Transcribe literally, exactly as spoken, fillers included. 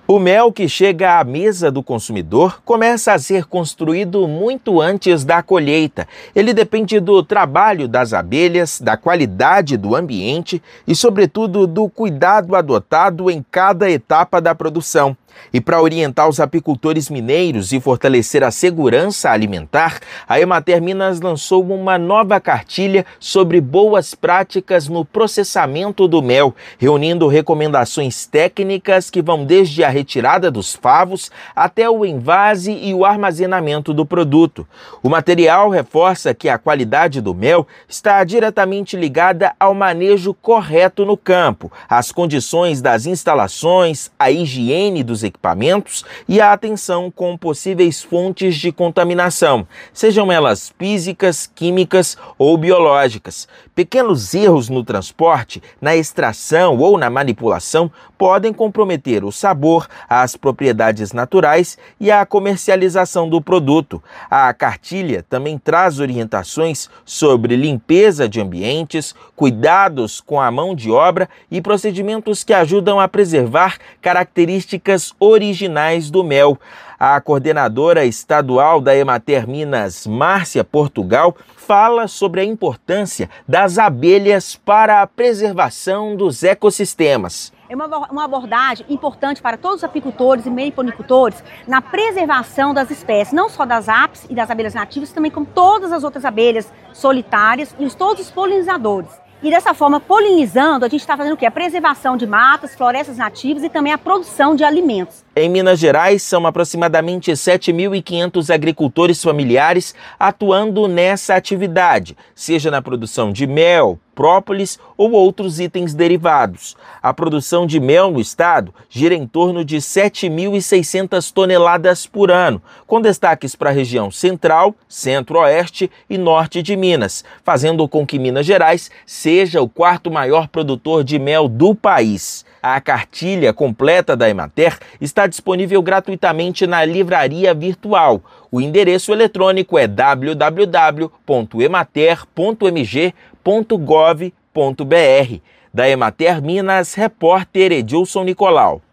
O mel que chega à mesa do consumidor começa a ser construído muito antes da colheita. Ele depende do trabalho das abelhas, da qualidade do ambiente e, sobretudo, do cuidado adotado em cada etapa da produção. E para orientar os apicultores mineiros e fortalecer a segurança alimentar, a Emater Minas lançou uma nova cartilha sobre boas práticas no processamento do mel, reunindo recomendações técnicas que vão desde a retirada dos favos até o envase e o armazenamento do produto. O material reforça que a qualidade do mel está diretamente ligada ao manejo correto no campo, às condições das instalações, à higiene dos equipamentos e a atenção com possíveis fontes de contaminação, sejam elas físicas, químicas ou biológicas. Pequenos erros no transporte, na extração ou na manipulação podem comprometer o sabor, as propriedades naturais e a comercialização do produto. A cartilha também traz orientações sobre limpeza de ambientes, cuidados com a mão de obra e procedimentos que ajudam a preservar características originais do mel. A coordenadora estadual da Emater Minas, Márcia Portugal, fala sobre a importância das abelhas para a preservação dos ecossistemas. É uma, uma abordagem importante para todos os apicultores e meliponicultores na preservação das espécies, não só das apis e das abelhas nativas, também como todas as outras abelhas solitárias e os, todos os polinizadores. E dessa forma, polinizando, a gente está fazendo o quê? A preservação de matas, florestas nativas e também a produção de alimentos. Em Minas Gerais, são aproximadamente sete mil e quinhentos agricultores familiares atuando nessa atividade, seja na produção de mel, própolis ou outros itens derivados. A produção de mel no estado gira em torno de sete mil e seiscentas toneladas por ano, com destaques para a região central, centro-oeste e norte de Minas, fazendo com que Minas Gerais seja o quarto maior produtor de mel do país. A cartilha completa da Emater está disponível gratuitamente na livraria virtual. O endereço eletrônico é w w w ponto emater ponto m g ponto gov ponto b r. Da Emater Minas, repórter Edilson Nicolau.